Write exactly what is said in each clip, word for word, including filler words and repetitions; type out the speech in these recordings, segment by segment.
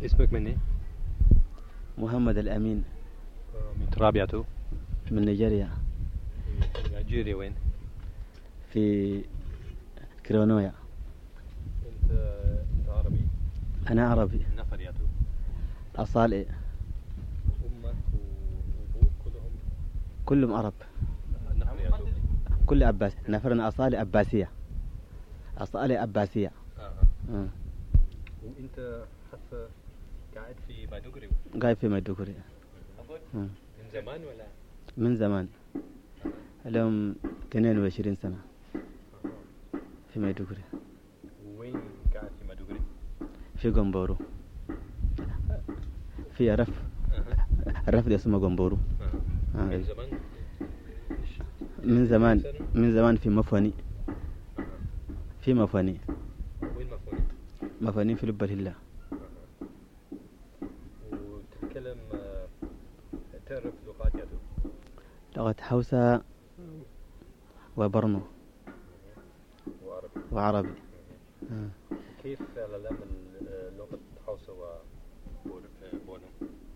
اسمك مني؟ محمد الأمين. من رابعته؟ من نيجيريا. في نيجيريا وين؟ في كرونويا. انت انت عربي؟ أنا عربي. نفرياته؟ أصالي. أمك وأبوك كلهم؟ كلهم عرب. نفرياته؟ كل أباس. نفرنا أصالي أباسية. أصالي أباسية. آه. آه. وأنت حتى قاعد في مايدوغري؟ قاعد في مايدوغري. آه. من زمان ولا؟ من زمان. لهم اثنين وعشرين سنة في مايدوغري. وين قاعد في مايدوغري؟ في غمبورو. في رف. أه. الرف ده اسمه غمبورو. أه. آه. من زمان؟ من زمان من زمان في مفاني. أه. في مفاني. وين مفاني؟ مفاني في لب الهلة. أه. وتتكلم آه، تعرف لغات ياتو؟ لغة حوسة وبرنو وعربي. وعربي. آه. كيف تعلم لغة حوسة وبونو؟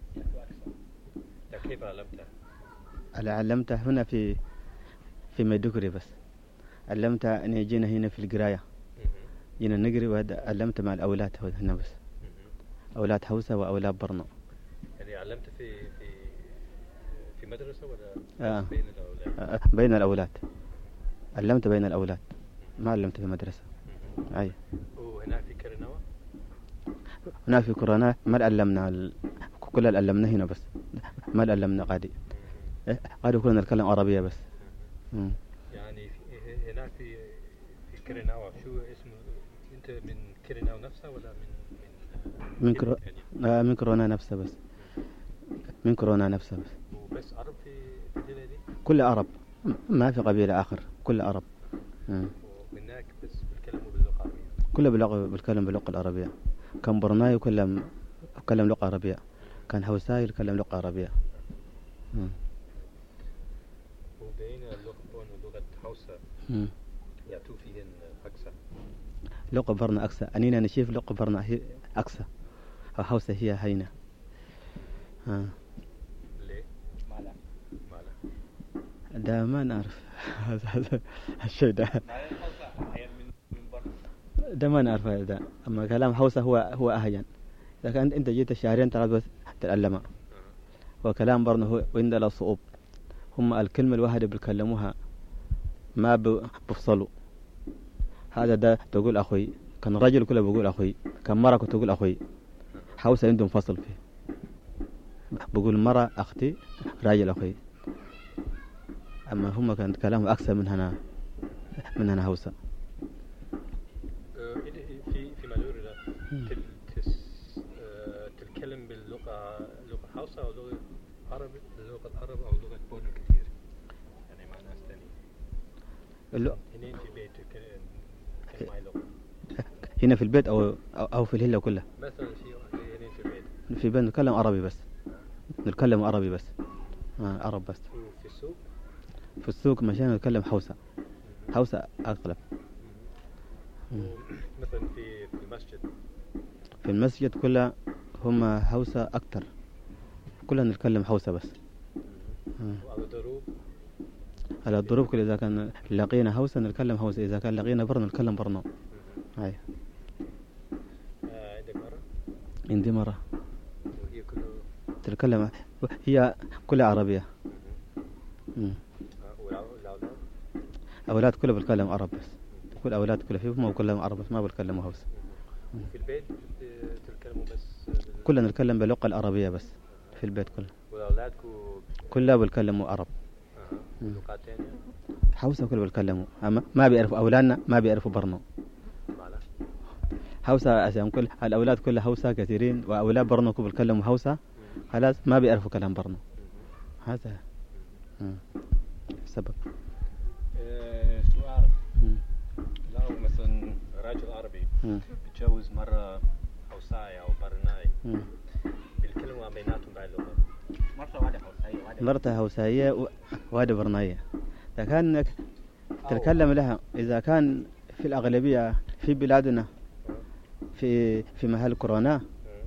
كيف علمتها؟ أنا علمتها هنا في في مايدوغري بس. علمتها أن جينا هنا في القراية. جينا نقري وعلمت مع الأولاد هنا بس. أولاد حوسة وأولاد برنو. يعني علمت في في في مدرسة ولا آه. بين الأولاد؟ آه. بين الأولاد. علمت بين الأولاد. ما علمت في مدرسة. أي. وهناك في كرنوة؟ هناك في كورونا ما علمنا ال... كل اللي علمنا هنا بس. ما علمنا قادي. قادي كلنا نتكلم عربية بس. مم. يعني في هناك في في كرنوة شو اسمه؟ أنت من كرنوة نفسها ولا من من من كرو... آه من كورونا نفسها بس. من كورونا نفسها بس. وبس عرب في في الجزيرة دي؟ كل عرب. ما في قبيلة آخر. كل عرب. مم. وهناك بس بيتكلموا باللغة العربية؟ كله باللغة بيتكلم باللغة العربية. كان برناي يكلم يتكلم لغة عربية. كان حوساي يتكلم لغة عربية. مم. وبين اللغة بون ولغة حوسة يعطوا فيهن أكثر؟ لغة برنا أكثر. أنينا نشوف لغة برنا هي أكثر. أو حوسة هي هينة. آه. ليه؟ مالا مالا ده ما نعرف. هذا الشيء ده. ده ما نعرف ده. أما كلام حوسة هو هو أهين. إذا كان أنت جيت شهرين ثلاث بس تتعلمها. وكلام برنا هو وين له صعوب. هم الكلمة الواحدة بيتكلموها ما بفصلوا. هذا ده تقول أخوي. كان رجل كله بيقول أخوي. كان مرة كنت تقول أخوي. حوسة عندهم فصل فيه. بقول مرة أختي راجل أخوي. أما هم كان كلامهم أكثر من هنا من هنا حوسة. في في مالوري ده تل تس تتكلم باللغة لغة حوسة أو لغة عربي لغة العرب أو لغة بونو كثير يعني مع ناس تانيين. اللو... هنا في بيت تتكلم أي لغة؟ هنا في البيت أو أو في الهلة كلها. مثلا في هنا في البيت. في البيت نتكلم عربي بس. نتكلم عربي بس. آه عرب بس. وفي السوق؟ في السوق مشان نتكلم حوسة. حوسة أغلب. مثلا في في المسجد؟ في المسجد كلها هم حوسة أكتر. كلنا نتكلم حوسة بس. وعلى الضروب؟ على الضروب كل إذا كان لقينا حوسة نتكلم حوسة. إذا كان لقينا برنو نتكلم برنو. هاي. آه عندك مرة؟ عندي مرة. وهي كله تتكلم هي كلها عربية. آه والأولاد؟ أولاد كلها بتكلم عرب بس. كل أولاد كلها فيهم ما بتكلم عرب بس ما بتكلموا حوسة. في البيت تتكلموا بس؟ كلنا نتكلم باللغة العربية بس في البيت كله. والأولاد كلها بتكلموا عرب. آه. لغات ثانية؟ حوسة كلها بتكلموا. أما ما بيعرفوا أولادنا ما بيعرفوا برنو. مالا؟ حوسة عشان كل الأولاد كلها حوسة كثيرين وأولاد برنو كلهم بيتكلموا حوسة. خلاص ما بيعرفوا كلام برنو. هذا السبب. أه سؤال. لو مثلا رجل عربي بيتجوز مرة حوساية أو برناي بيتكلموا بيناتهم بهاي اللغة؟ مرة واحدة حوساية مرة حوساية وواحدة برناية. إذا كان تتكلم لها إذا كان في الأغلبية في بلادنا في في محل كورونا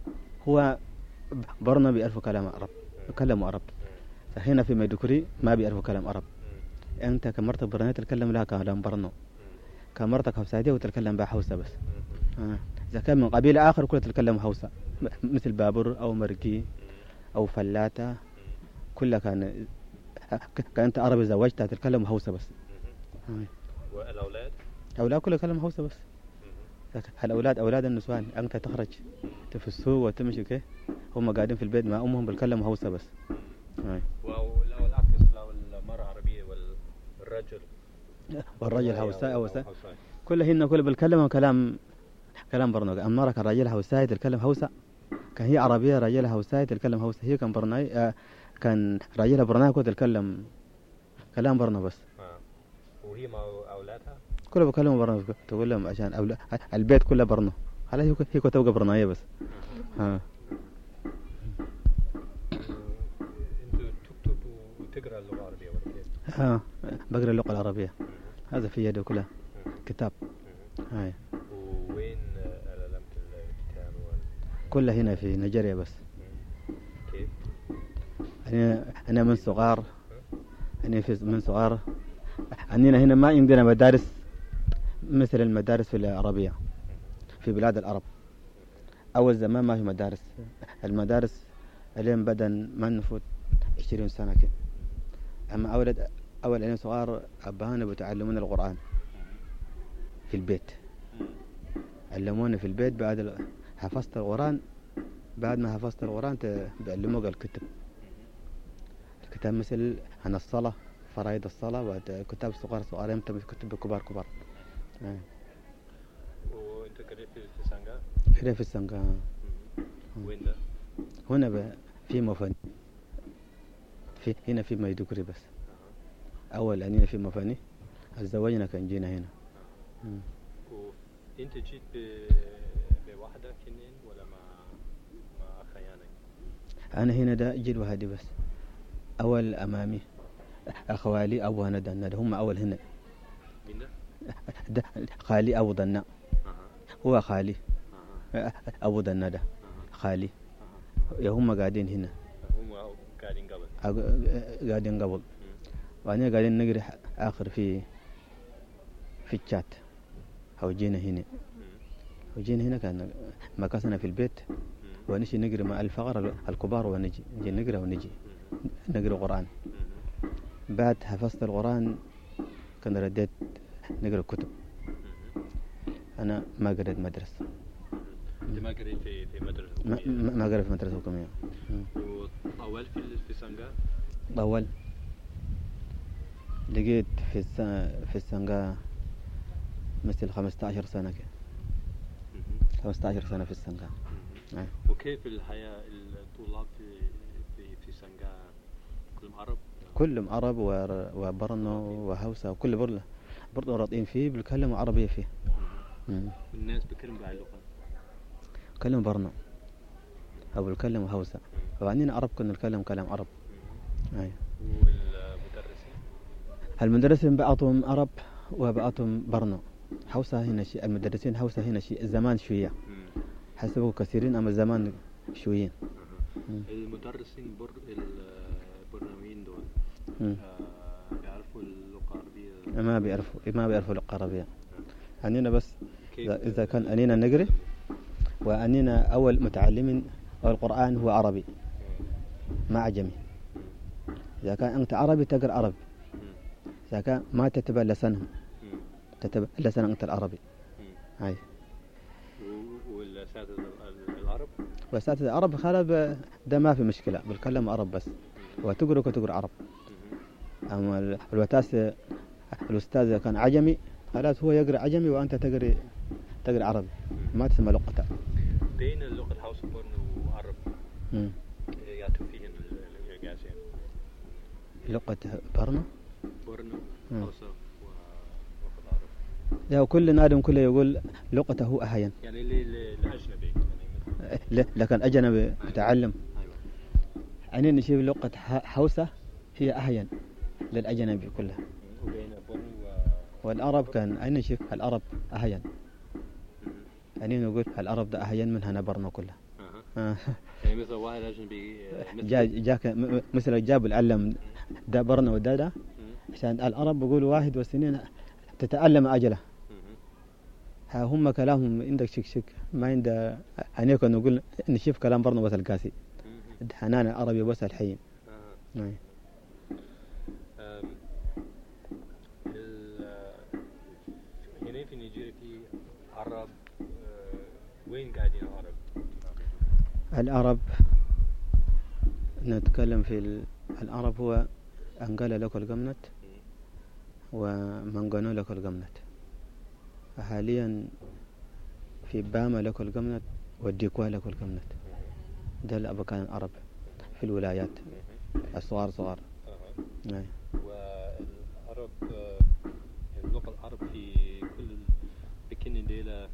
هو برنو بيعرفوا كلام عرب، يتكلموا عرب. هنا في ميدوكري ما بيعرفوا كلام عرب. أنت كمرتك برنو تتكلم لها كلام برنو، كمرتك هوسادية وتتكلم بها حوسة بس. آه. إذا كان من قبيلة آخر كلها تتكلم حوسة، مثل بابر أو مرقي أو فلاتة، كلها كان كأنت عربي زوجتها تتكلم حوسة بس. آه. والأولاد؟ أولاد كلها تتكلم حوسة بس. الأولاد أولاد النسوان، أنت تخرج في السوق وتمشي كيف هم قاعدين في البيت مع أمهم بيتكلموا حوسة بس. آه. أو العكس، لو المرأة عربية والرجل والرجل حوساء حوساء كلها هن كلها بيتكلموا كلام كلام برنو. المرأة كان راجلها حوساء تتكلم حوسة، كان هي عربية راجلها حوساء تتكلم حوسة. هي كان برناي آه كان راجلها برناي كنت تتكلم كلام برنو بس. آه. وهي مع أولادها كلها بيتكلموا برنو، تقول لهم عشان أولاد البيت كله برنو، خلاص هي هي كنت تبقى برناية بس. ها. أنتوا تكتب وتقرأ اللغة العربية ولا كيف؟ ها بقرأ اللغة العربية، هذا في يدي كلها كتاب. هاي. وين علامة الكتاب؟ كلها هنا في نيجيريا بس. كيف؟ أنا أنا من صغار أنا في من صغار عندنا هنا ما عندنا مدارس مثل المدارس في العربية في بلاد العرب. أول زمان ما في مدارس، المدارس اليوم بدأ ما نفوت عشرين سنة كده. أما أولد أول أنا صغار أبانا بتعلمون القرآن في البيت، علمونا في البيت. بعد حفظت القرآن، بعد ما حفظت القرآن بيعلموك الكتب، الكتاب مثل عن الصلاة، فرائض الصلاة، وكتاب صغار صغار يمتى كتب كبار كبار. آه. وأنت قريت في سانغا؟ قريت في سانغا. وين ده؟ هنا في مفاني، في هنا في ميدوكري بس. أول أنينا في مفاني، تزوجنا كان جينا هنا. وأنت جيت بوحدك هنا ولا مع مع أخيانك؟ أنا هنا ده جيت وحدي بس. أول أمامي أخوالي أبو هنا ده هم أول هنا. مين ده؟ ده خالي أبو ضنا. هو خالي أبو ضنا ده خالي. هم قاعدين هنا. هم قاعدين قبل. قاعدين قبل. وأنا قاعدين نقرأ آخر في في الشات. أو جينا هنا. وجينا هنا كان مكاسنا في البيت، ونجي نقرأ مع الفقراء الكبار، ونجي نجي نقرأ ونجي نقرأ قرآن. بعد حفظت القرآن كان رديت نقرأ كتب. أنا ما قرأت مدرسة. أنت ما قرأت في في مدرسة ما, حكومية؟ ما قرأت في مدرسة حكومية. وأول في في سانغا؟ أول لقيت في الس في السانغا مثل خمسة عشر سنة كده. خمسة عشر سنة في السانغا. آه. وكيف الحياة الطلاب في في في سانغا؟ كلهم عرب؟ كلهم عرب وبرنو وهوسة وكل برله برضو راضين فيه، بيتكلموا عربية فيه. الناس بيتكلموا بأي لغة؟ كلموا برنو أو بيتكلموا هوسة، وعندنا عرب كنا نتكلم كلام عرب. أي. والمدرسين؟ المدرسين بعضهم عرب وبعضهم برنو. هوسة هنا شيء، المدرسين هوسة هنا شيء، الزمان شوية حسبوا كثيرين، أما الزمان شويين. المدرسين بر البرنامجين دول آه بيعرفوا اللغة العربية؟ ما بيعرفوا ما بيعرفوا اللغة العربية. أنينا بس إذا كان أنينا نقرأ، وأنينا أول متعلمين القرآن هو عربي ما عجمي. إذا كان أنت عربي تقرأ عربي، إذا كان ما تتبع لسانهم تتبع لسان أنت العربي. هاي. والأساتذة العرب؟ والأساتذة العرب خلاص ده ما في مشكلة، بتكلم عرب بس وتقرأ وتقرأ عرب. أما الوتاس الأستاذ إذا كان عجمي خلاص هو يقرأ عجمي وأنت تقرأ تقرأ عربي، ما تسمى لغته. بين اللغة الحوسة برنو وعرب يعتوا فيهن الجاسين؟ لغة برنو برنو حوسة ولغة العرب. يا كل نادم كله يقول لغته أهين، يعني للأجنبي يعني لكن أجنبي يتعلم. أيوة. أنا نشوف لغة حوسة هي أهين للأجنبي كلها. وبين برنو والعرب كان أنا نشوف العرب أهين. أنا نقول العرب ده أهين من هنا برنو كلها. آه. يعني مثلا واحد أجنبي جا جاك م- مثلا جاب العلم ده برنا وده ده عشان العرب بيقولوا واحد والسنين تتألم أجله. ها هم كلامهم عندك شك شك ما عند أنيك نقول نشوف كلام برنا بس القاسي حنان العربي بس الحين. آه. هنا في نيجيريا في عرب وين قاعدين العرب؟ العرب نتكلم في العرب هو أنقال لك القمنت ومنقنو لك القمنت. حاليا في باما لك القمنت والديكوا لك القمنت. ده الأبكان العرب في الولايات الصغار صغار. أه. والعرب اللغة العرب في كل بكين ديلا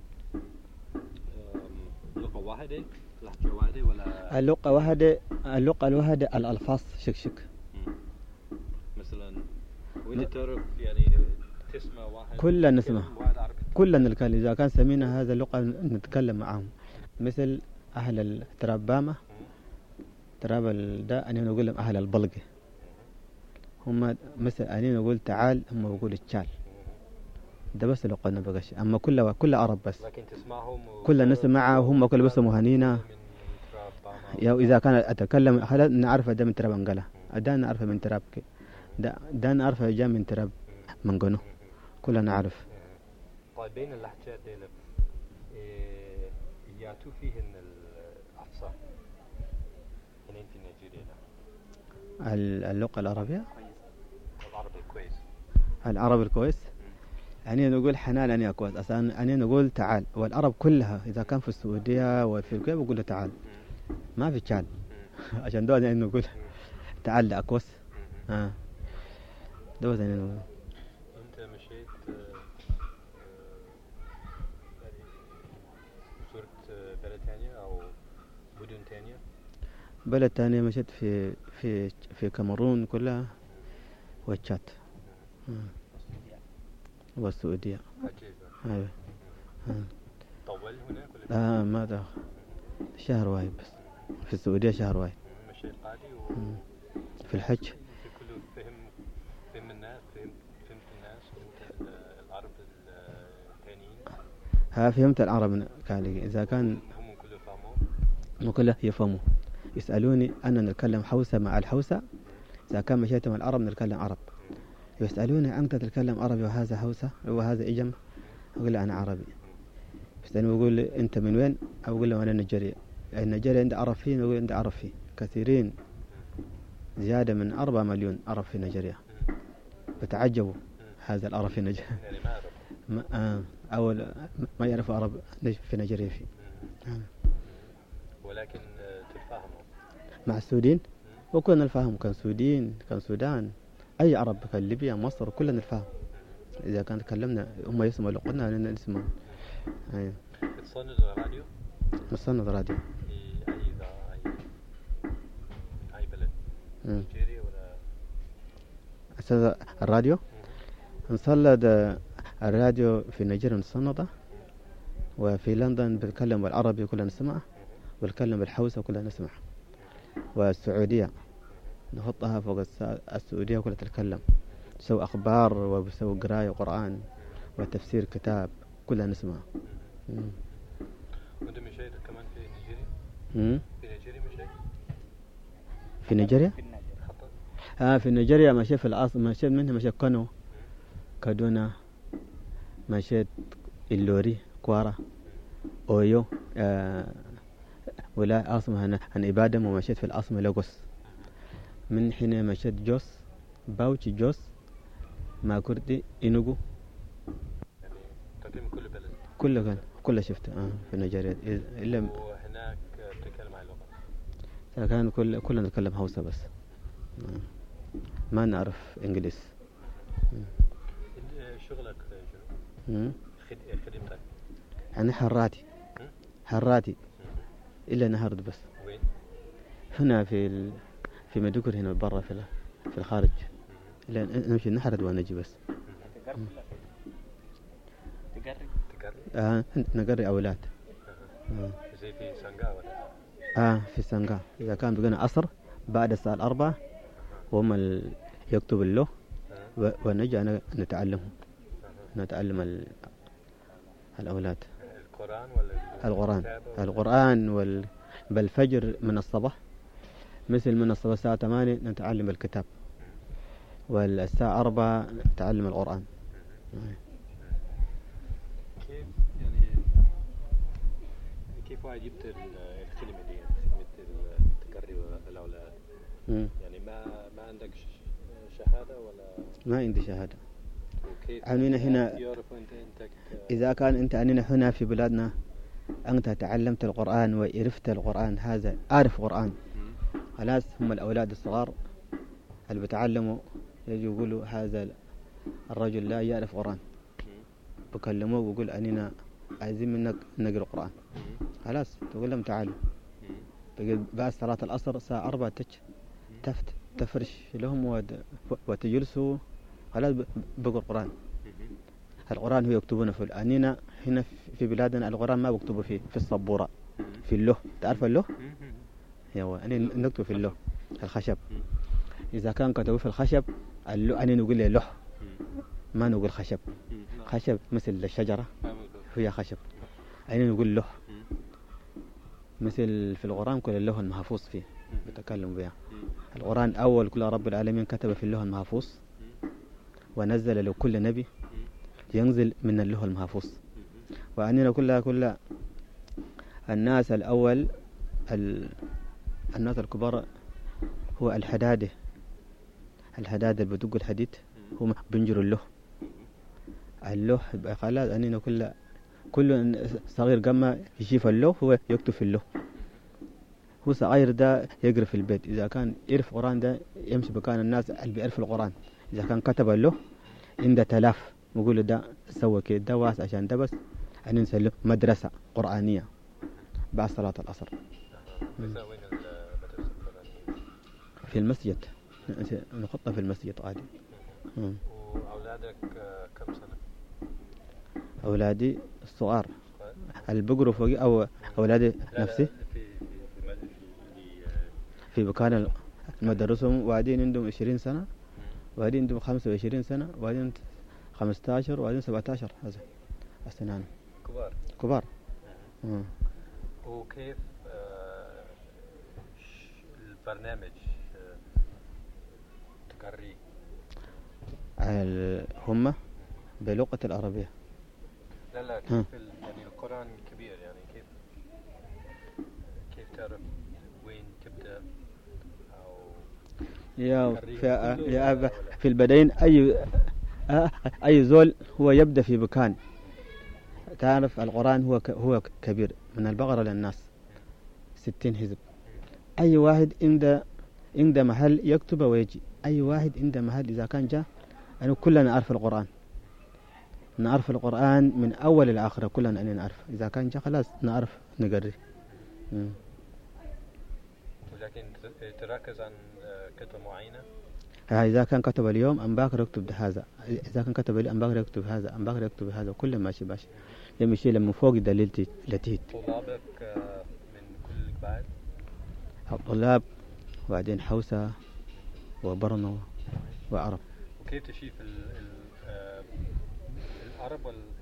لغة واحدة لهجة واحدة ولا اللغة واحدة اللغة الواحدة الألفاظ شك شك. مثلا وين تعرف يعني تسمع واحد كلنا نسمع كلنا نتكلم إذا كان سمينا هذا اللغة نتكلم معهم مثل أهل التراب باما تراب ده أنا نقول لهم أهل البلقي هم مثلا أنا نقول تعال هم يقولوا تشال ده بس لو قلنا بقاش أما كل كل عرب بس لكن تسمعهم كلنا نسمع هم كل بس مهنينا يا إذا كان أتكلم هذا نعرف ده من تراب أنقلة ده نعرف من تراب كي ده ده نعرف جاء من تراب منقنو كلنا نعرف. طيب بين اللهجات دي إيه ياتوا فيهن الأفصح هنا في نيجيريا اللغة العربية العربي كويس العربي الكويس يعني نقول حنان أنا كويس أصلا أنا نقول تعال والعرب كلها إذا كان في السعودية وفي الكويت بقول تعال ما في تعال عشان ده يعني نقول تعال لأكوس آه ده يعني نقول. أنت مشيت زرت بلد ثانية أو مدن ثانية؟ بلد ثانية مشيت في في في كاميرون كلها وتشاد والسعودية. عجيبة. طول هناك ولا؟ آه ما ده شهر واحد بس في السعودية شهر واحد. مشيت قادي و... في الحج. في كله فهم فهم الناس فهم فهمت الناس فهمت العرب الثانيين. ها فهمت العرب كالي إذا كان هم كله فهموا. هم كله يفهموا يسألوني أنا نتكلم حوسة مع الحوسة إذا كان مشيت مع العرب نتكلم عرب يسألوني أنت تتكلم عربي وهذا حوسة وهذا إجم أقول له أنا عربي يسألوني يقول لي أنت من وين أقول له أنا نيجيريا النيجيريا عند عرب فيه نقول عند عرب فيه كثيرين زيادة من أربعة مليون عرب في نيجيريا بتعجبوا هذا العرب في نيجيريا ما آه أول ما يعرف عرب في نيجيريا فيه آه. ولكن تفهموا مع السودين وكلنا نفهم كان سودين كان سودان أي عرب كان ليبيا مصر كلنا نفهم إذا كان تكلمنا هم يسمعوا لقنا لنا نسمع. أيوة. تصند راديو؟ نصند راديو. أي أي أي بلد؟ نيجيريا ولا؟ أستاذ الراديو؟ نصلد الراديو في نيجيريا نصنده وفي لندن بتكلم بالعربي كلنا نسمع وبتكلم بالحوسة كلنا نسمع والسعودية نحطها فوق السعودية كلها تتكلم تسوي أخبار وبسوي قراية قرآن وتفسير كتاب كلها نسمع. وأنت مشيت كمان في نيجيريا؟ مم؟ في نيجيريا مشيت؟ في نيجيريا؟ آه في نيجيريا مشيت في العاصمة مشيت منها مشيت كانو كادونا مشيت اللوري كوارا أويو آه ولا عاصمة هنا أنا إبادة ومشيت في العاصمة لاغوس من حين مشيت جوس باوتي جوس ما كردي إنوغو يعني تقريبا كل بلد كله كان كله شفته آه في نيجيريا إلا وهناك بتتكلم هاي اللغة كان كل كلنا نتكلم هوسة بس آه. ما نعرف إنجليز. شغلك شنو؟ خدمتك؟ أنا حراتي حراتي إلا نهرد بس. وين؟ هنا في ال... في مدوكر هنا برا في ال... في الخارج إلا نمشي نحرد ونجي بس. تقري؟ تقري؟ آه نقري أولاد. آه. زي في سنغا ولا؟ آه في السنغا إذا كان بقينا عصر بعد الساعة الأربعة وهم ال- يكتب اللغة آه. ونجي أنا نتعلمهم آه. نتعلم ال- الأولاد القرآن ولا القرآن الكتابة ولا؟ القرآن وال... بالفجر من الصباح مثل من الصباح الساعة ثمانية نتعلم الكتاب والساعة أربعة نتعلم القرآن. كيف يعني كيف واحد يبدأ الكلمة دي مثل تقرب الأولاد؟ مم. يعني ما ما عندك ش- شهادة ولا؟ ما عندي شهادة. وكيف عنينا هنا يعرفوا أنت أنت ك- إذا كان أنت عنينا هنا في بلادنا أنت تعلمت القرآن وعرفت القرآن هذا عارف قرآن مم. خلاص هم الأولاد الصغار اللي بتعلموا يجي يقولوا هذا الرجل لا يعرف قرآن مم. بكلموه ويقول أننا عايزين منك نقرأ القرآن مم. خلاص تقول لهم تعالوا مم. بقى بعد صلاة العصر الساعة أربعة تج تفت تفرش لهم ود- وتجلسوا خلاص ب- بقرأ القرآن. مم. القرآن هو يكتبونه في الأنينا هنا في بلادنا القرآن ما بكتبه في في السبورة مم. في اللوح تعرف اللوح مم. يوا أنا نكتب في اللوح الخشب مم. إذا كان كتبوا في الخشب اللوح أنا نقول له لوح مم. ما نقول خشب مم. نعم. خشب مثل الشجرة فاهم. هي خشب أنا نقول لوح مم. مثل في القرآن كل اللوح المحفوظ فيه مم. بتكلم بها. مم. القرآن أول كل رب العالمين كتب في اللوح المحفوظ مم. ونزل لكل نبي مم. ينزل من اللوح المحفوظ. مم. وعنينا كلها كلها الناس الأول ال... الناس الكبار هو الحدادة الحدادة اللي بدق الحديد هم بنجروا اللوح اللوح يبقى خلاص أنينا كل كل صغير قام يشوف اللوح هو يكتب في اللوح هو صغير ده يقرأ في البيت إذا كان يعرف القرآن ده يمشي مكان الناس اللي بيعرفوا القرآن إذا كان كتب اللوح عنده تلاف يقولوا ده سوى كده ده واس عشان ده بس أن نسلم مدرسة قرآنية بعد صلاة العصر بس وين المدرسة القرآنية؟ في المسجد نحطها في المسجد عادي. مم. وأولادك آه، كم سنة؟ أولادي الصغار صغار؟ اللي بقروا فوقي أو أولادي لا نفسي لا في في في مد- في في آه، في مكان المدرسهم وبعدين عندهم عشرين سنة مم. وبعدين عندهم خمسة وعشرين سنة وبعدين خمسة عشر وبعدين سبعة عشر هذا السنان كبار. كبار. مم. مم. وكيف آه، ش- البرنامج آه، تقريه؟ ال- هم بلغة العربية. لا لا ها. كيف ال- يعني القرآن كبير يعني كيف كيف تعرف وين تبدأ أو يا تقريه في, كله يا ولا- في البدايين أي أي زول هو يبدأ في مكان تعرف القرآن هو ك- هو كبير من البقرة للناس ستين حزب أي واحد عنده عنده محل يكتب ويجي أي واحد عنده محل إذا كان جاء أنا كلنا نعرف القرآن نعرف القرآن من أول إلى آخر كلنا أنا نعرف إذا كان جاء خلاص نعرف نقري. مم. ولكن ت- تركز عن آه، كتب معينة؟ ها إذا كان كتب اليوم أم باكر يكتب هذا إذا كان كتب اليوم أم باكر يكتب هذا أم باكر يكتب هذا كله ماشي ماشي يمشي لما فوق دليل لتيت طلابك آه، من كل القبائل؟ الطلاب وبعدين حوسة وبرنو وعرب. وكيف تشوف ال ال آه، العرب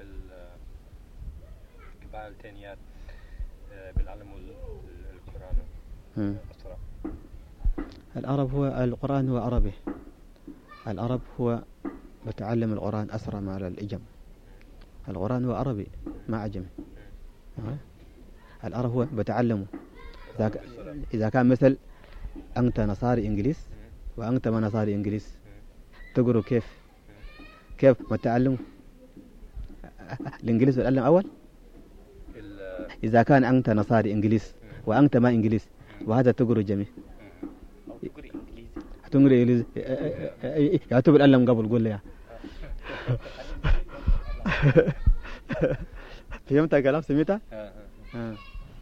والقبائل التانيات آه، بيعلموا ال- ال- القرآن مم. أسرع؟ العرب هو القرآن هو عربي العرب هو بتعلم القرآن أسرع مع الإجم القرآن هو عربي ما عجمي. ها؟ العرب هو بتعلمه إذا ك- إذا كان مثل أنت نصاري إنجليز وأنت ما نصاري إنجليز تقروا كيف كيف ما تعلموا الإنجليز بتعلم أول ال- إذا كان أنت نصاري إنجليز وأنت ما إنجليز وهذا تقروا جميع أو تقري إنجليزي. تقروا إنجليز يعتبر الألم قبل قول لي يا. فهمت الكلام سميتها؟ آه، آه. آه.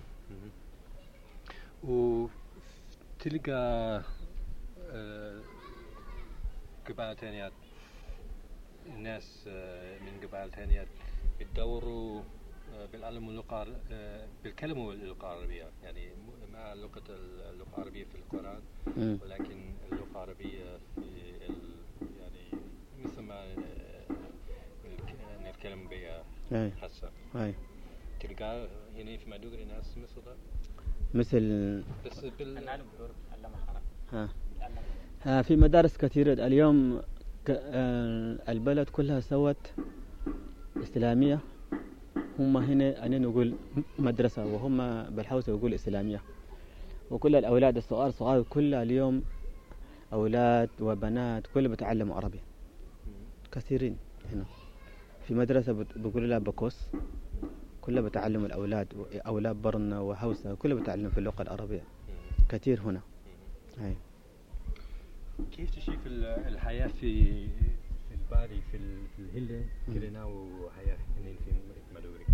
وتلقى آه، قبائل تانيات الناس آه، من قبائل تانيات بيدوروا آه، يتعلموا اللغة آه، بالكلمة اللغة العربية، يعني م- مع لغة اللغة العربية في القرآن، مم. ولكن اللغة العربية في ال يعني مثل ما آه، الك- نتكلم بها أي هسه. أي تلقى هنا في مدوغري ناس مثل ده، مثل بس بال الناس بيقول علم الحرام ها علم ها في مدارس كثيرة اليوم ك... آه، البلد كلها سوت إسلامية. هم هنا أنا نقول مدرسة وهم بالحوسة يقول إسلامية، وكل الأولاد الصغار صغار كل اليوم أولاد وبنات كل بتعلموا عربي كثيرين هنا. في مدرسة بت- بيقولوا لها بكوس كلها بتعلم الأولاد أولاد برنا وهوسة كلها بتعلم في اللغة العربية كثير هنا. هاي. كيف تشوف ال- الحياة في في الباري في ال- في الهلة كلنا وحياة هنا في مدوغري؟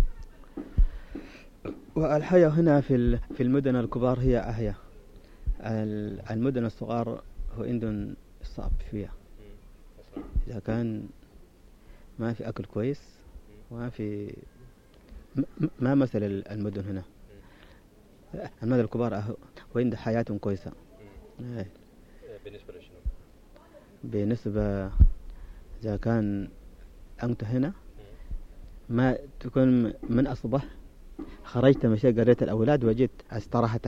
والحياة هنا في ال- في المدن الكبار هي أحيا. ال- المدن الصغار هو عندهم صعب فيها، إذا كان ما في أكل كويس وما في م- م- ما مثل ال- المدن هنا. المدن الكبار أهو- وعند حياتهم كويسة. هاي. بالنسبة لشنو؟ بالنسبة إذا كان أنت هنا ما تكون من أصبح خرجت مشيت قريت الأولاد وجيت استراحة،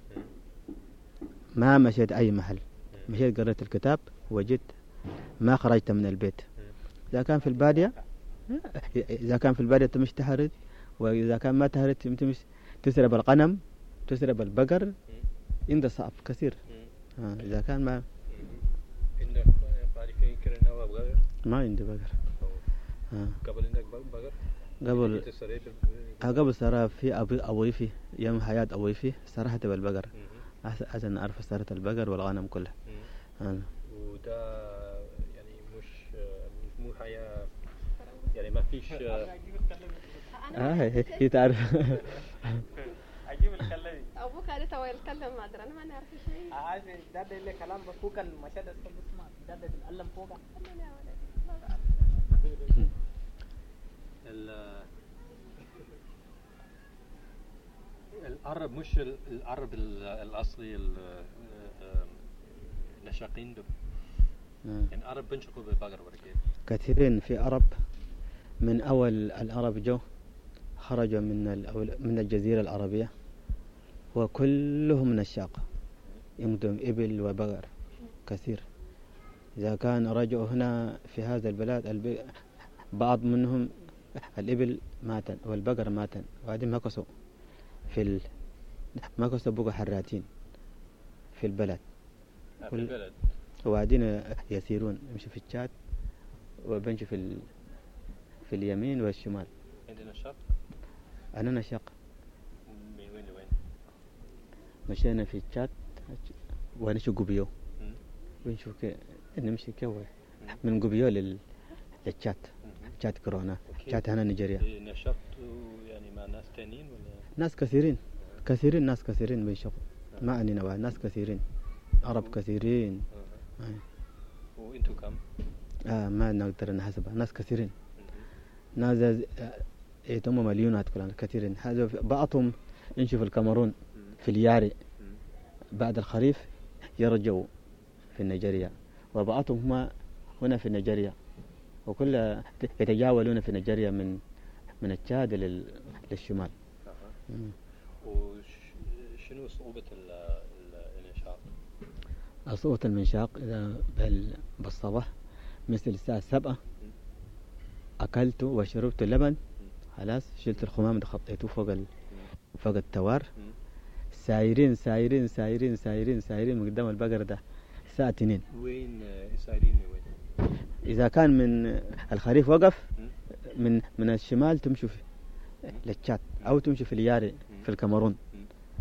ما مشيت أي محل، مشيت قريت الكتاب وجيت ما خرجت من البيت. إذا كان في البادية إذا كان في البادية تمشي تحرد، وإذا كان ما تحرد تمشي تسرب الغنم تسرب البقر. عند صعب كثير. آه، إذا كان ما عندك باري في كلنا وبغير؟ ما عندي بقر. آه. قبل عندك بغير؟ قبل أنت سريت آه، قبل صار في أبي أويفي يوم حياة أويفي صراحة بالبقر. عشان أعرف صارت البقر والغنم كلها. آه. وده يعني مش مو حياة، يعني ما فيش آه هي هي تعرف. عجيب الكلام ابوك قاعد تو يتكلم ما ادري انا ما نعرف شيء. عايز ده ده اللي كلام بس فوق المشهد اسمع ده ده بيتعلم فوق خليني يا ولد. ال- العرب مش ال- العرب ال- الأصلي ال- آه، النشاقين دول، آه. يعني العرب بنشقوا بالبقر ولا كيف؟ كثيرين في عرب من أول العرب جو خرجوا من الأول من الجزيرة العربية وكلهم نشاق، عندهم إبل وبقر كثير. إذا كان رجعوا هنا في هذا البلاد الب... بعض منهم الإبل ماتن والبقر ماتن وبعدين مكسوا في ال... مكسوا بقوا حراتين في البلد. في كل- البلد. وبعدين يسيرون يمشي في الشات وبنشي في ال... في اليمين والشمال. عندنا شق أنا نشاق من وين لوين؟ مشينا في الشات ونشي قبيو مم. ونشوف كي نمشي كوي من قبيو لل... للشات مم. شات كورونا أوكي. شات هنا نيجيريا. إيه، نشقت يعني مع ناس تانيين ولا؟ ناس كثيرين كثيرين ناس كثيرين بيشوفوا ما عندنا واحد ناس كثيرين عرب كثيرين. آه. آه. وانتوا كم؟ آه ما نقدر نحسبها ناس كثيرين مم. ناس آه، إيه هم مليونات كلهم كثيرين. هذا بعضهم يمشي في الكاميرون مم. في الياري مم. بعد الخريف يرجعوا في نيجيريا، وبعضهم هم هنا في نيجيريا وكل يتجاولون في نيجيريا من من التشاد لل... للشمال. أها. مم. وشنو صعوبة ال- ال- الإنشاء؟ صوة المنشاق إذا بال... بالصباح مثل الساعة سبعة أكلت وشربت اللبن خلاص شلت الخمام ده خطيته فوق ال... فوق التوار مم. سايرين سايرين سايرين سايرين سايرين من قدام البقر ده الساعة اتنين. وين آه، سايرين وين؟ إذا كان من الخريف وقف مم. من من الشمال تمشي في للتشاد أو تمشي في الياري في الكاميرون. مم.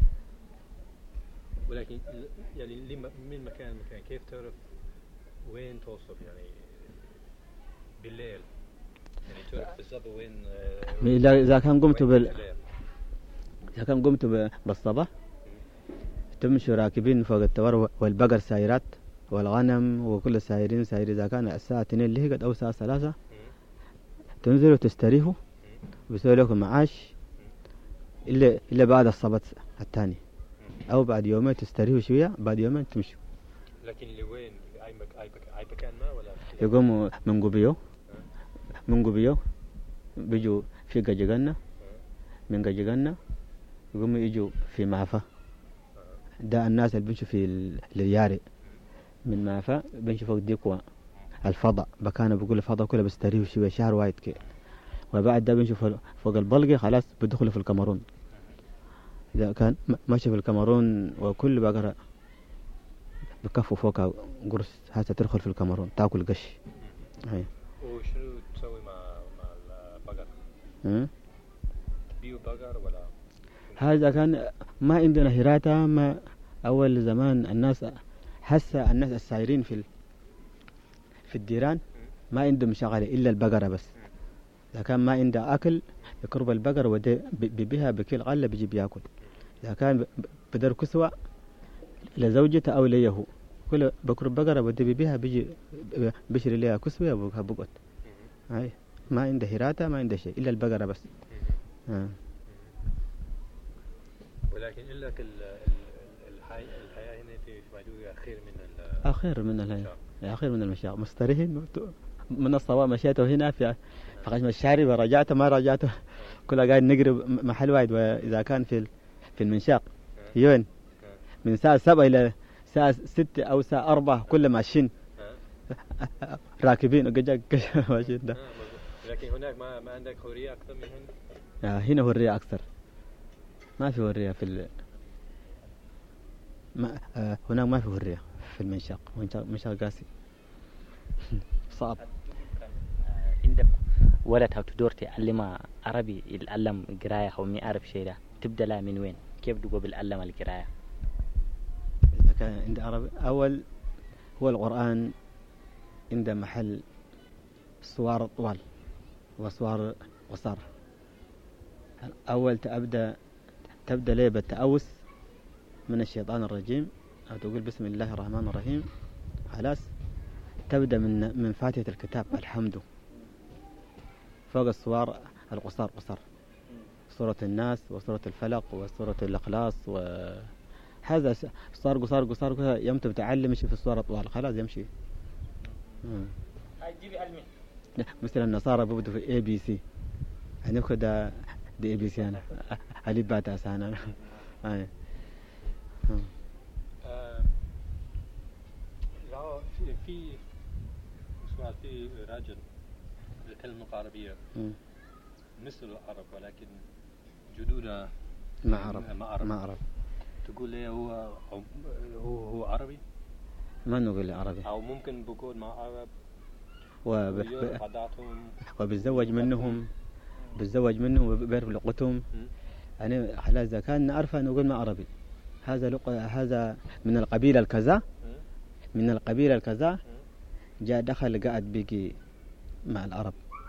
ولكن ال- يعني لما- من مكان لمكان كيف تعرف وين توصل يعني بالليل؟ يعني تعرف بالضبط وين آه، إذا إذا كان قمت وين بال بالليل؟ إذا كان قمت ب- بالصباح تمشي راكبين فوق التوار والبقر سايرات والغنم وكل سايرين ساير. إذا كان الساعة اثنين لهقت أو الساعة ثلاثة مم. تنزلوا تستريحوا ويسوي لكم معاش إلا إلا بعد الصبت الثاني، أو بعد يومين تستريحوا شوية، بعد يومين تمشوا. لكن لوين؟ أي مك... أي مك... أي مكان ما ولا؟ يقوموا من قبيو من قبيو بيجوا في قجقنا، من قجقنا يقوموا يجوا في معفى. ده الناس اللي بيمشوا في الياري من معفى بيمشوا فوق ديكوا الفضاء، بكانوا بيقولوا الفضاء كله بيستريحوا شوية شهر واحد كده، وبعد ده بيمشوا فوق البلقي خلاص بيدخلوا في الكاميرون. إذا كان ماشي في الكاميرون وكل بقرة بكفوا فوقها قرص هسه تدخل في الكاميرون تاكل قش. هاي. وشنو تسوي مع مع البقر؟ أه؟ تبيو بقر ولا؟ هذا كان ما عندنا هراتا. ما أول زمان الناس حسا الناس السايرين في ال... في الديران ما عندهم شغلة إلا البقرة بس. إذا كان ما عنده أكل يقرب البقرة ودي ببيها بكيل غلة بيجي بياكل. إذا كان بدر كسوة لزوجته أو ليه كل بقرب بقرة ودي ببيها بيجي بيشري لها كسوة وبقها بقت. هاي ما عنده هراتا ما عنده شيء إلا البقرة بس. آه. ولكن إلا الحياة الحياة هنا في شمالية خير من ال أخير من الهيئة أخير من المشاة مستريحين من الصباح مشيته هنا في في قسم الشعري ورجعته ما رجعته كلها قاعد نقرب محل واحد. وإذا كان في في المنشاق يوين من الساعة سبعة إلى الساعة ستة أو الساعة أربعة كل ماشيين راكبين وقجاج ماشيين ده. لكن هناك ما ما عندك حرية أكثر من هنا؟ هنا حرية أكثر، ما في حرية في ال... ما آه هناك ما في حرية في المنشاق. منشاق قاسي صعب. عندك ولد هاو تدور تعلم عربي يتعلم قراية أو ما يعرف شيء ده تبدأ لا من وين؟ كيف تقول بالعلم القراية؟ إذا كان عند عربي أول هو القرآن عند محل صور طوال وصور قصار. أول تبدأ تبدأ ليه بالتأوس من الشيطان الرجيم أو تقول بسم الله الرحمن الرحيم خلاص تبدأ من من فاتحة الكتاب الحمد فوق الصور القصار قصار سورة الناس وسورة الفلق وسورة الإخلاص وهذا صار قصار قصار يوم تتعلم يمشي في الصورة طوال خلاص يمشي. هيجيب علمي مثل النصارى بيبدوا في اي بي سي يعني كده دي اي بي سي انا علي باتا سانا. اي لا في في سؤال في راجل يتكلم اللغة العربية مثل العرب ولكن جدوده ما عرب ما عرب ما عرب تقول لي هو هو هو عربي؟ ما نقول عربي أو ممكن بكون مع عرب وب... عاداتهم وبتزوج منهم بتزوج منهم وبيعرف لغتهم. يعني خلاص إذا كان نعرفه نقول ما عربي هذا لغة هذا من القبيلة الكذا من القبيلة الكذا جاء دخل قاعد بيجي مع العرب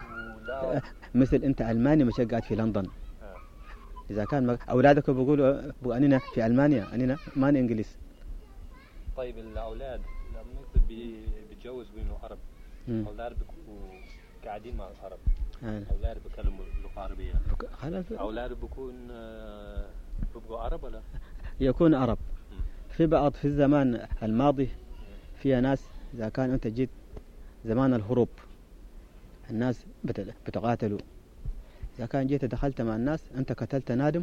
مثل أنت ألماني مش قاعد في لندن. إذا كان أولادك بيقولوا أننا في ألمانيا أننا ما إنجليز. طيب الأولاد لما بيتجوز بين العرب أولاد بيكونوا قاعدين مع العرب أولاد بيتكلموا اللغة العربية خلاص أولاد بيكون بيبقوا عرب ولا؟ يكون عرب. في بعض في الزمان الماضي فيها ناس إذا كان أنت جيت زمان الهروب الناس بتقاتلوا إذا كان جيت دخلت مع الناس أنت قتلت نادم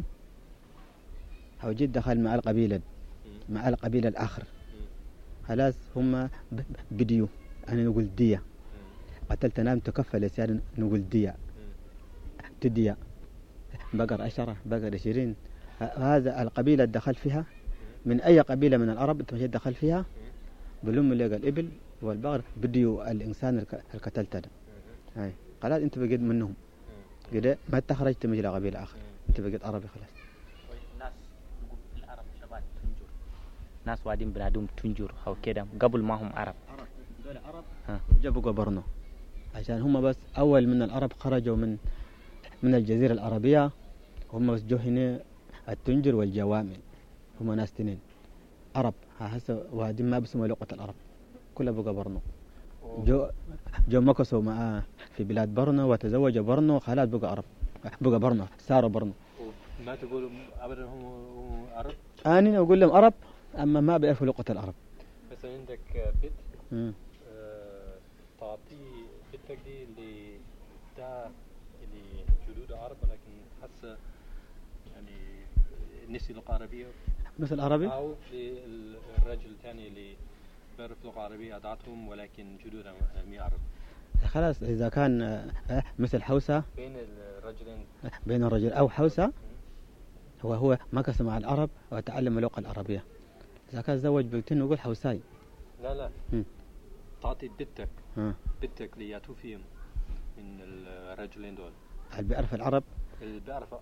أو جيت دخل مع القبيلة مع القبيلة الآخر خلاص هم بديو أنا نقول دية قتلت نادم تكفل يصير نقول دية تدية بقر عشرة بقر عشرين. هذا القبيلة دخل فيها من أي قبيلة من العرب أنت مشيت دخل فيها بلوم لقى الإبل والبقر بديو الإنسان القتلت ده. هاي خلاص أنت بقيت منهم كده ما تخرجت من قبيلة آخر أنت بقيت عربي خلاص. ناس العرب شباب تنجر ناس وادين بلادهم تنجر أو كده قبل ما هم عرب دول عرب جابوا برنو عشان هم بس أول من العرب خرجوا من من الجزيرة العربية هم بس جو هنا التنجر والجوامل هم ناس تنين عرب هسه وادين ما بسموا لغة العرب كلها بقى برنو جو جو مكسوا معاه في بلاد برنو وتزوج برنو خلاص بقى عرب بقى برنو صاروا برنو. ما تقول ابدا هم هم عرب؟ أنا أقول لهم عرب أما ما بيعرفوا لغة العرب. مثلا عندك بيت مم. آه، تعطيه بيتك دي اللي ده اللي جدود عرب ولكن حس يعني نسي لغة عربية مثل عربي؟ أو للرجل الثاني اللي بيعرف لغة عربية أدعتهم ولكن جدودهم مي عرب. خلاص إذا كان آه، مثل حوسة بين الرجلين بين الرجل أو حوسة هو هو مكث مع العرب وتعلم اللغة العربية. إذا كان تزوج بنتين نقول حوساي. لا لا مم. تعطي بنتك ها. بنتك اللي ياتوا فيهم من الرجلين دول هل بيعرف العرب؟ اللي بيعرف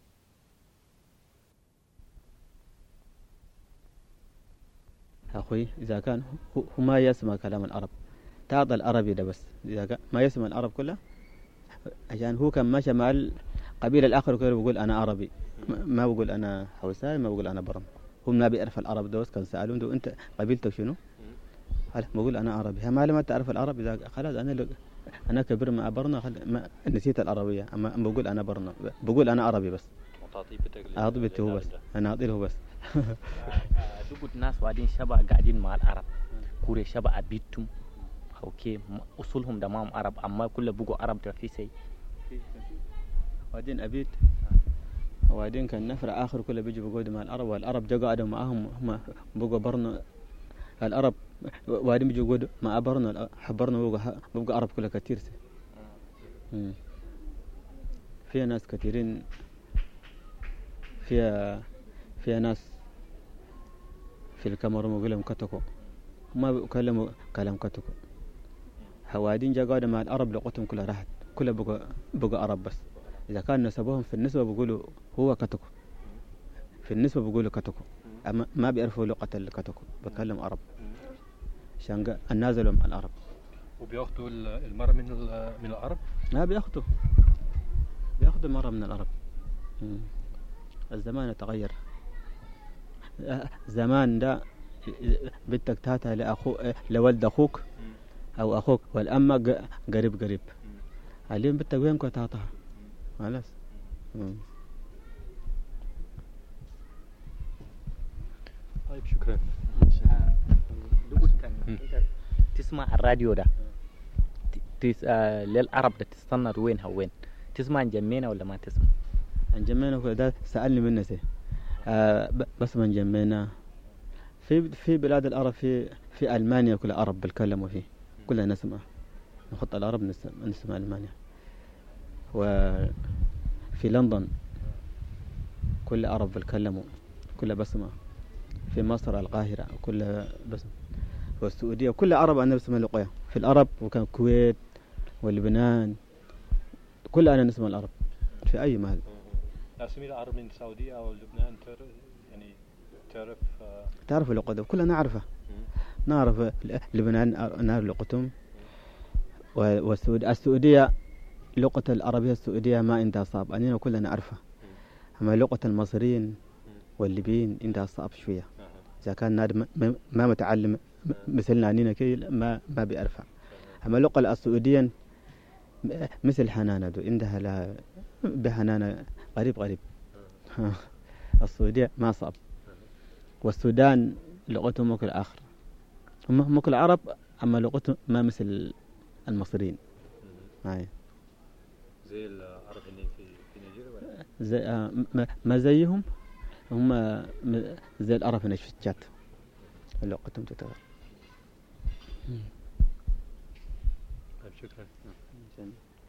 أخوي إذا كان هو هو ما يسمع كلام العرب تعطى العربي ده بس. إذا كان ما يسمع العرب كله عشان هو كان ماشي مع القبيلة الآخر كله بيقول أنا عربي ما ما بقول أنا حوساي ما بقول أنا برم. هم ما بيعرف العرب دوس كان سألون دو أنت قبيلتك شنو؟ هل بقول أنا عربي. ما لما تعرف العرب إذا خلاص أنا لق... أنا كبر مع برنا خل... ما نسيت العربية أما بقول أنا برنا بقول أنا عربي بس. تعطي بنتك أعطيته هو بس أنا أعطيه بس. دقوا الناس وادين شبع قاعدين مع العرب كوري شبع بيتهم اوكي اصولهم دمام عرب اما كل بقوا عرب في سي وبعدين أبيت وبعدين كان نفر آخر كله بيجي بيقعدوا مع العرب والعرب جا قعدوا معاهم هم بقوا برنا العرب وبعدين بيجوا يقعدوا مع برنا حبرنا بقوا بقوا عرب كله كتير سي. مم. فيها ناس كثيرين فيها فيها ناس في الكاميرون يقول لهم كتكو ما بيكلموا كلام كتكو. هوادين جا قعدوا مع العرب لقتهم كلها راحت كلها بقوا بقوا عرب بس. إذا كان نسبهم في النسبة بيقولوا هو كتكو في النسبة بيقولوا كتكو أما ما بيعرفوا لغة الكتكو بيتكلم عرب عشان النازل مع العرب. وبياخذوا المرة من من العرب؟ ما بياخذوا بياخذوا مرة من العرب. مم. الزمان يتغير. زمان ده بدك تاتها لأخو لولد أخوك أو أخوك والأمة قريب قريب اليوم بدك وين كنت تاتها خلاص. طيب شكرا. دقوا كان انت تسمع الراديو ده تس... آه للعرب ده تستنى وينها وين تسمع جمينا ولا ما تسمع؟ جمينا ده سألني منه سي آه بس من جمينا في في بلاد العرب في في ألمانيا كل عرب بيتكلموا فيه كلنا نسمع نحط العرب نسمع, نسمع ألمانيا. وفي لندن كل عرب بيتكلموا كلها بسمع. في مصر القاهرة كلها بسمع. والسعودية كل عرب أنا بسمع لقيا في العرب وكان الكويت ولبنان كل أنا نسمع العرب في أي محل. اسمي العرب من السعودية أو لبنان تعرف يعني تعرف آه تعرف اللغة كلنا نعرفها. نعرف لبنان نعرف لغتهم والسعودية السعودية لغة العربية السعودية ما عندها صعب أننا كلنا نعرفها. أما لغة المصريين والليبيين عندها صعب شوية. إذا كان نادم ما متعلم مثلنا أننا كي ما ما بيعرفها. أما اللغة السعودية مثل حنانة دو عندها لا بحنانة قريب قريب. السعودية ما صعب. والسودان لغتهم ممكن آخر هم ممكن العرب أما لغتهم ما مثل المصريين. هاي زي العرب اللي في في نيجيريا ولا زي آه ما, ما زيهم هم زي العرب هنا في الشات لغتهم تتغير. طيب شكرا.